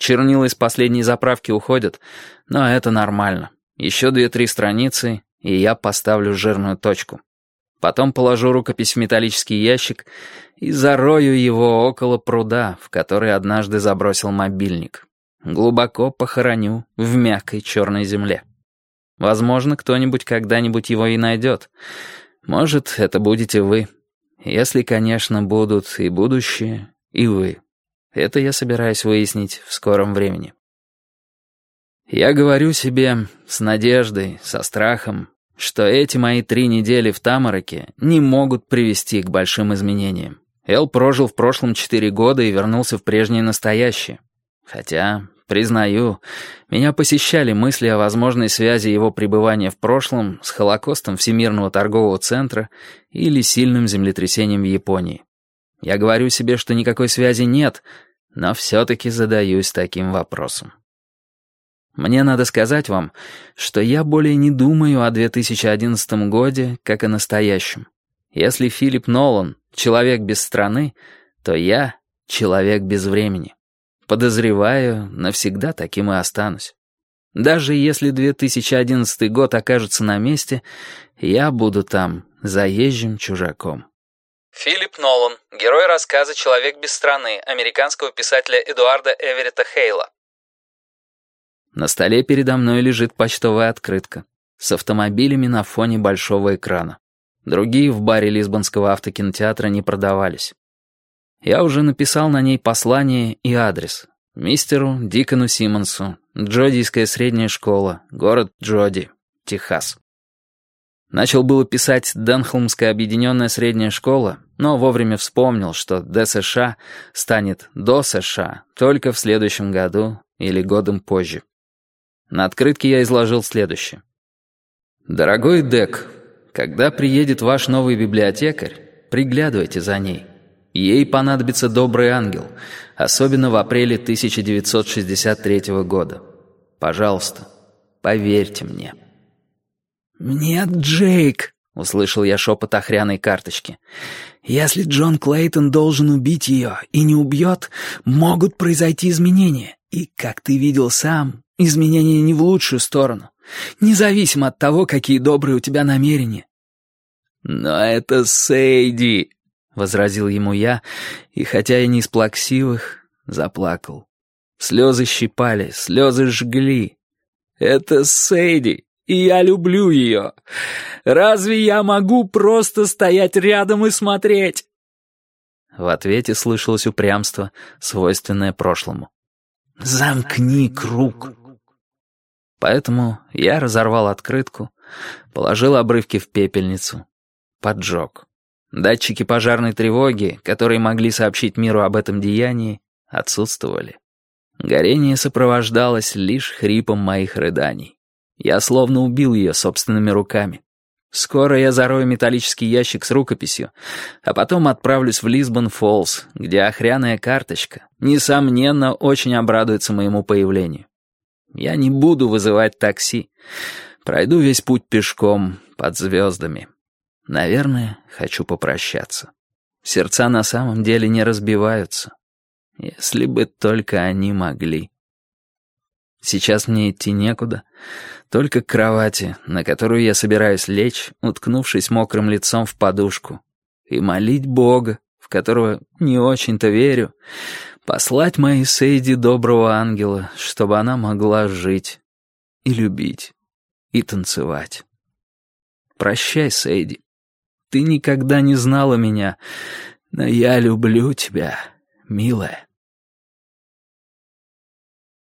Чернила из последней заправки уходят, но это нормально. Еще 2-3 страницы, и я поставлю жирную точку. Потом положу рукопись в металлический ящик и зарою его около пруда, в который однажды забросил мобильник. Глубоко похороню в мягкой черной земле. Возможно, кто-нибудь когда-нибудь его и найдет. Может, это будете вы. Если, конечно, будут и будущее, и вы. Это я собираюсь выяснить в скором времени. Я говорю себе с надеждой, со страхом, что эти мои 3 недели в Тамароке не могут привести к большим изменениям. Эл прожил в прошлом 4 года и вернулся в прежнее настоящее. Хотя, признаю, меня посещали мысли о возможной связи его пребывания в прошлом с Холокостом Всемирного торгового центра или сильным землетрясением в Японии. Я говорю себе, что никакой связи нет, но все-таки задаюсь таким вопросом. Мне надо сказать вам, что я более не думаю о 2011 годе, как о настоящем. Если Филипп Нолан — человек без страны, то я — человек без времени. Подозреваю, навсегда таким и останусь. Даже если 2011 год окажется на месте, я буду там заезжим чужаком. Филипп Нолан, герой рассказа «Человек без страны» американского писателя Эдуарда Эверетта Хейла. На столе передо мной лежит почтовая открытка с автомобилями на фоне большого экрана. Другие в баре Лисбонского автокинотеатра не продавались. Я уже написал на ней послание и адрес. Мистеру Дикону Симмонсу, Джодийская средняя школа, город Джоди, Техас. Начал было писать Денхолмская объединенная средняя школа, но вовремя вспомнил, что ДСШ станет до США только в следующем году или годом позже. На открытке я изложил следующее. «Дорогой Дек, когда приедет ваш новый библиотекарь, приглядывайте за ней. Ей понадобится добрый ангел, особенно в апреле 1963 года. Пожалуйста, поверьте мне». «Нет, Джейк», — услышал я шепот охряной карточки. «Если Джон Клейтон должен убить ее и не убьет, могут произойти изменения. И, как ты видел сам, изменения не в лучшую сторону, независимо от того, какие добрые у тебя намерения». «Но это Сейди», — возразил ему я, и хотя и не из плаксивых, заплакал. Слезы щипали, слезы жгли. «Это Сейди, и я люблю ее. Разве я могу просто стоять рядом и смотреть?» В ответе слышалось упрямство, свойственное прошлому. «Замкни круг». Поэтому я разорвал открытку, положил обрывки в пепельницу, поджег. Датчики пожарной тревоги, которые могли сообщить миру об этом деянии, отсутствовали. Горение сопровождалось лишь хрипом моих рыданий. Я словно убил ее собственными руками. Скоро я зарою металлический ящик с рукописью, а потом отправлюсь в Лисбон-Фоллс, где охряная карточка, несомненно, очень обрадуется моему появлению. Я не буду вызывать такси. Пройду весь путь пешком, под звездами. Наверное, хочу попрощаться. Сердца на самом деле не разбиваются. Если бы только они могли. Сейчас мне идти некуда, только к кровати, на которую я собираюсь лечь, уткнувшись мокрым лицом в подушку, и молить Бога, в которого не очень-то верю, послать моей Сейди доброго ангела, чтобы она могла жить и любить, и танцевать. Прощай, Сейди. Ты никогда не знала меня, но я люблю тебя, милая.